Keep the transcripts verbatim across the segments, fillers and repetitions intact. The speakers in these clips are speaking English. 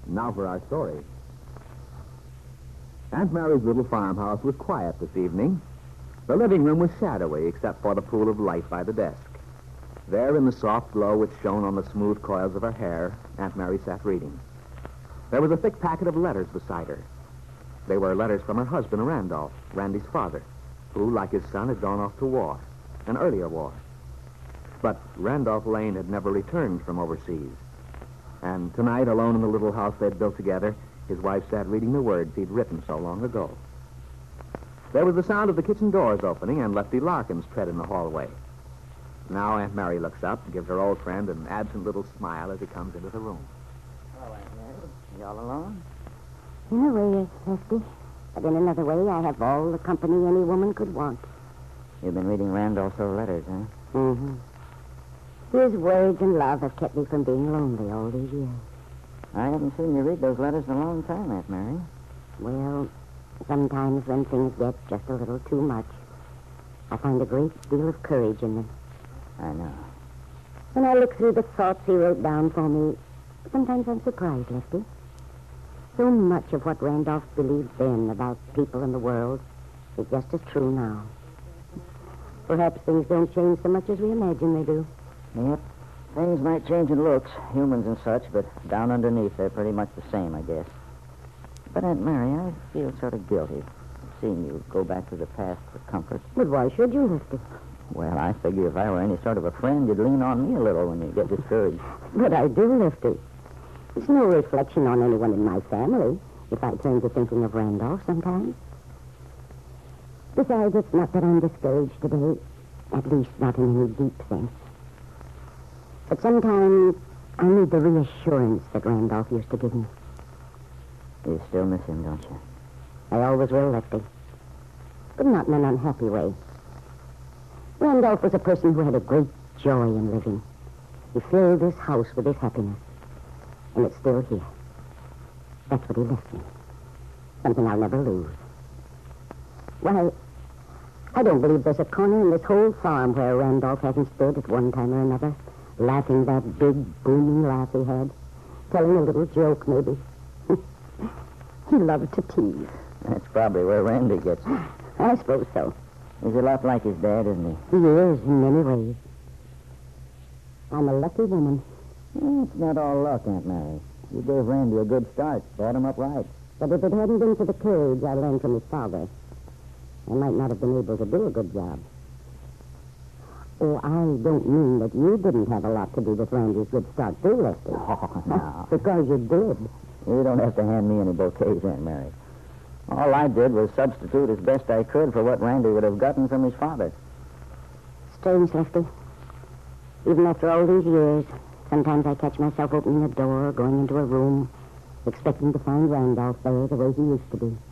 Now for our story. Aunt Mary's little farmhouse was quiet this evening. The living room was shadowy except for the pool of light by the desk. There in the soft glow which shone on the smooth coils of her hair, Aunt Mary sat reading. There was a thick packet of letters beside her. They were letters from her husband, Randolph, Randy's father, who, like his son, had gone off to war, an earlier war. But Randolph Lane had never returned from overseas. And tonight, alone in the little house they'd built together, his wife sat reading the words he'd written so long ago. There was the sound of the kitchen doors opening and Lefty Larkin's tread in the hallway. Now Aunt Mary looks up and gives her old friend an absent little smile as he comes into the room. Hello, Aunt Mary. You all alone? In a way, Lefty. But in another way, I have all the company any woman could want. You've been reading Randolph's old letters, huh? Mm-hmm. His words and love have kept me from being lonely all these years. I haven't seen you read those letters in a long time, Aunt Mary. Well, sometimes when things get just a little too much, I find a great deal of courage in them. I know. When I look through the thoughts he wrote down for me, sometimes I'm surprised, Lefty. So much of what Randolph believed then about people in the world is just as true now. Perhaps things don't change so much as we imagine they do. Yep. Things might change in looks, humans and such, but down underneath they're pretty much the same, I guess. But, Aunt Mary, I feel sort of guilty seeing you go back to the past for comfort. But why should you, Lefty? Well, I figure if I were any sort of a friend, you'd lean on me a little when you get discouraged. But I do, Lefty. It's no reflection on anyone in my family if I turn to thinking of Randolph sometimes. Besides, it's not that I'm discouraged today, at least not in any deep sense. But sometimes I need the reassurance that Randolph used to give me. You still miss him, don't you? I always will, Lefty. But not in an unhappy way. Randolph was a person who had a great joy in living. He filled this house with his happiness. And it's still here. That's what he left me. Something I'll never lose. Why, I don't believe there's a corner in this whole farm where Randolph hasn't stood at one time or another, laughing that big, booming laugh he had, telling a little joke, maybe. He loved to tease. That's probably where Randy gets it. I suppose so. He's a lot like his dad, isn't he? He is, in many ways. I'm a lucky woman. Well, it's not all luck, Aunt Mary. You gave Randy a good start, brought him up right. But if it hadn't been for the courage I learned from his father, I might not have been able to do a good job. Oh, I don't mean that you didn't have a lot to do with Randy's good start, too, Lefty. Oh, no. Because you did. You don't have to hand me any bouquets, Aunt Mary. All I did was substitute as best I could for what Randy would have gotten from his father. Strange, Lefty. Even after all these years, sometimes I catch myself opening a door, going into a room, expecting to find Randolph there the way he used to be.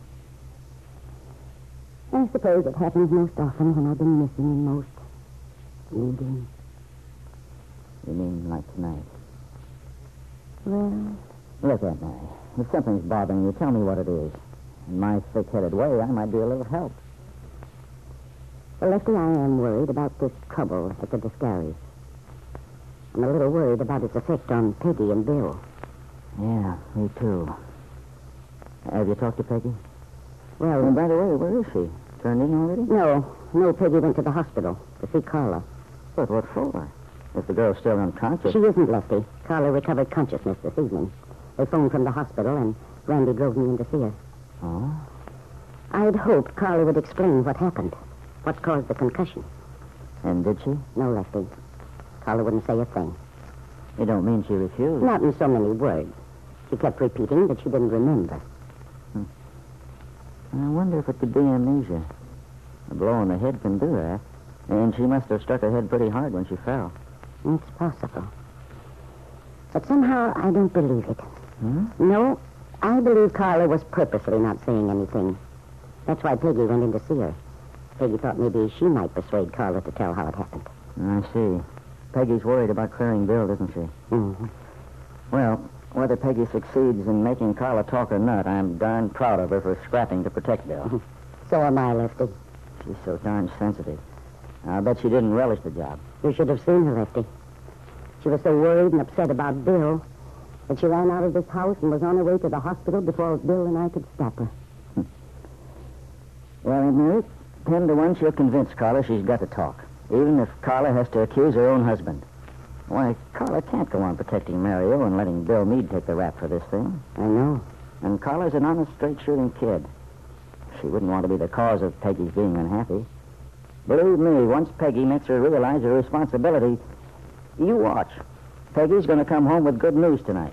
I suppose it happens most often when I've been missing him most. Needing. You mean like tonight? Well... Look, Aunt Mary, if something's bothering you, tell me what it is. In my thick-headed way, I might be a little help. Well, Lefty, I am worried about this trouble at the Descaries. I'm a little worried about its effect on Peggy and Bill. Yeah, me too. Have you talked to Peggy? Well... Oh, by the way, where is she? Turned in already? No. No, Peggy went to the hospital to see Carla. But what for? If the girl's still unconscious... She isn't, Lefty. Carla recovered consciousness this evening. They phoned from the hospital, and Randy drove me in to see her. Oh? I'd hoped Carla would explain what happened, what caused the concussion. And did she? No, Lefty. Carla wouldn't say a thing. You don't mean she refused? Not in so many words. She kept repeating that she didn't remember. Hmm. I wonder if it could be amnesia. A blow on the head can do that. And she must have struck her head pretty hard when she fell. It's possible. But somehow I don't believe it. Hmm? No, I believe Carla was purposely not saying anything. That's why Peggy went in to see her. Peggy thought maybe she might persuade Carla to tell how it happened. I see. Peggy's worried about clearing Bill, isn't she? Mm-hmm. Well, whether Peggy succeeds in making Carla talk or not, I'm darn proud of her for scrapping to protect Bill. So am I, Lefty. She's so darn sensitive. I'll bet she didn't relish the job. You should have seen her, Lefty. She was so worried and upset about Bill, But she ran out of this house and was on her way to the hospital before Bill and I could stop her. Well, Aunt Mary, ten to one, she'll convince Carla she's got to talk, even if Carla has to accuse her own husband. Why, Carla can't go on protecting Mario and letting Bill Meade take the rap for this thing. I know. And Carla's an honest, straight-shooting kid. She wouldn't want to be the cause of Peggy's being unhappy. Believe me, once Peggy makes her realize her responsibility, you watch. Peggy's going to come home with good news tonight.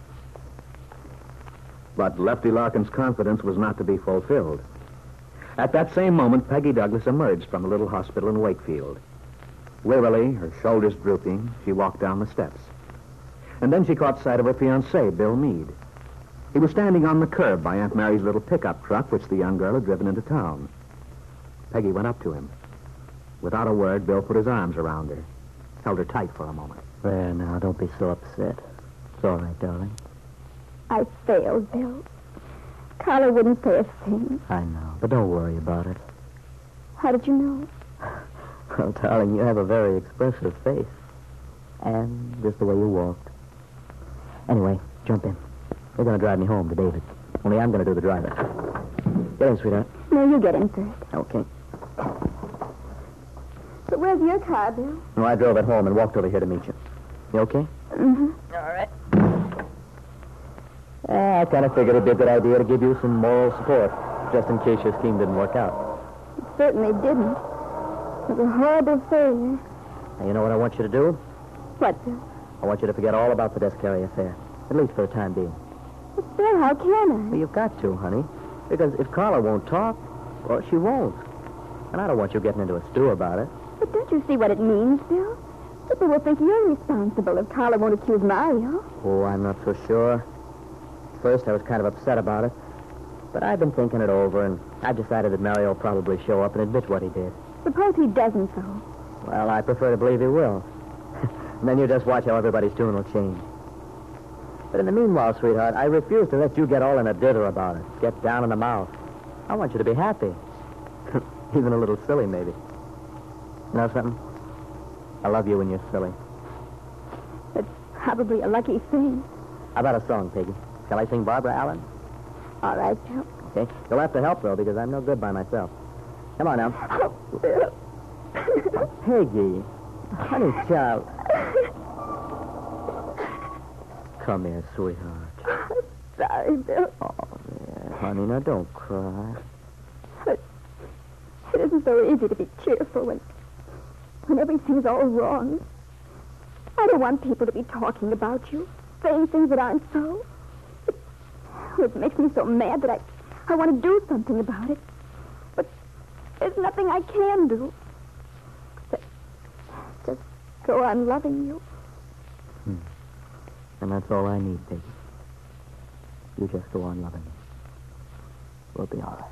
But Lefty Larkin's confidence was not to be fulfilled. At that same moment, Peggy Douglas emerged from the little hospital in Wakefield. Wearily, her shoulders drooping, she walked down the steps. And then she caught sight of her fiancé, Bill Meade. He was standing on the curb by Aunt Mary's little pickup truck, which the young girl had driven into town. Peggy went up to him. Without a word, Bill put his arms around her, held her tight for a moment. There, now, don't be so upset. It's all right, darling. I failed, Bill. Carla wouldn't say a thing. I know, but don't worry about it. How did you know? Well, darling, you have a very expressive face. And just the way you walked. Anyway, jump in. You're going to drive me home to David. Only I'm going to do the driving. Get in, sweetheart. No, you get in first. Okay. But where's your car, Bill? No, I drove it home and walked over here to meet you. You okay? Mm-hmm. All right. Uh, I kind of figured it'd be a good idea to give you some moral support, just in case your scheme didn't work out. It certainly didn't. It was a horrible failure. Now, you know what I want you to do? What, Bill? I want you to forget all about the desk carry affair, at least for the time being. But, Bill, how can Well, you've got to, honey, because if Carla won't talk, well, she won't. And I don't want you getting into a stew about it. I? But don't you see what it means, Bill? People will think you're responsible if Carla won't accuse Mario. Oh, I'm not so sure. First, I was kind of upset about it. But I've been thinking it over, and I've decided that Mario will probably show up and admit what he did. Suppose he doesn't, though. Well, I prefer to believe he will. And then you just watch how everybody's tune will change. But in the meanwhile, sweetheart, I refuse to let you get all in a dither about it. Get down in the mouth. I want you to be happy. Even a little silly, maybe. You know something? I love you when you're silly. It's probably a lucky thing. How about a song, Peggy? Shall I sing Barbara Allen? All right, Bill. Okay. You'll have to help, though, because I'm no good by myself. Come on now. Oh, Bill. Peggy. Honey, child. Come here, sweetheart. Sorry, Bill. Oh, yeah. Honey, now don't cry. But it isn't so easy to be cheerful when, when everything's all wrong. I don't want people to be talking about you, saying things that aren't so. It, it makes me so mad that I, I want to do something about it. But there's nothing I can do. Except just go on loving you. Hmm. And that's all I need, Peggy. You just go on loving me. We'll be all right.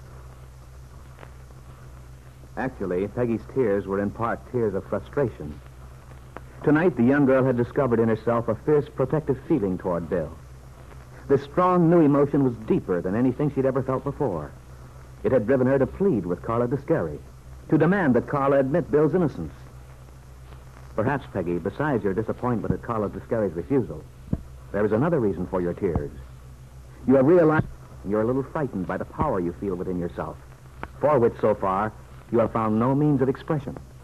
Actually, Peggy's tears were in part tears of frustration. Tonight, the young girl had discovered in herself a fierce protective feeling toward Bill. This strong new emotion was deeper than anything she'd ever felt before. It had driven her to plead with Carla Descari, to demand that Carla admit Bill's innocence. Perhaps, Peggy, besides your disappointment at Carla Descari's refusal, there is another reason for your tears. You have realized you're a little frightened by the power you feel within yourself, for which, so far, you have found no means of expression.